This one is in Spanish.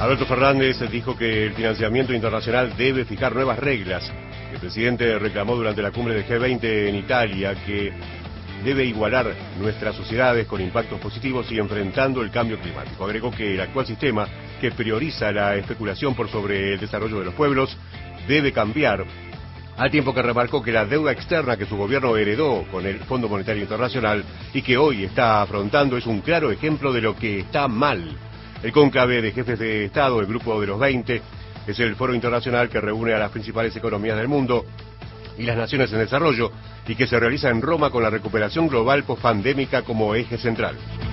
Alberto Fernández dijo que el financiamiento internacional debe fijar nuevas reglas. El presidente reclamó durante la cumbre del G20 en Italia que debe igualar nuestras sociedades con impactos positivos y enfrentando el cambio climático. Agregó que el actual sistema, que prioriza la especulación por sobre el desarrollo de los pueblos, debe cambiar, al tiempo que remarcó que la deuda externa que su gobierno heredó con el Fondo Monetario Internacional y que hoy está afrontando es un claro ejemplo de lo que está mal. El cónclave de jefes de Estado, el Grupo de los 20, es el foro internacional que reúne a las principales economías del mundo y las naciones en desarrollo y que se realiza en Roma con la recuperación global pospandémica como eje central.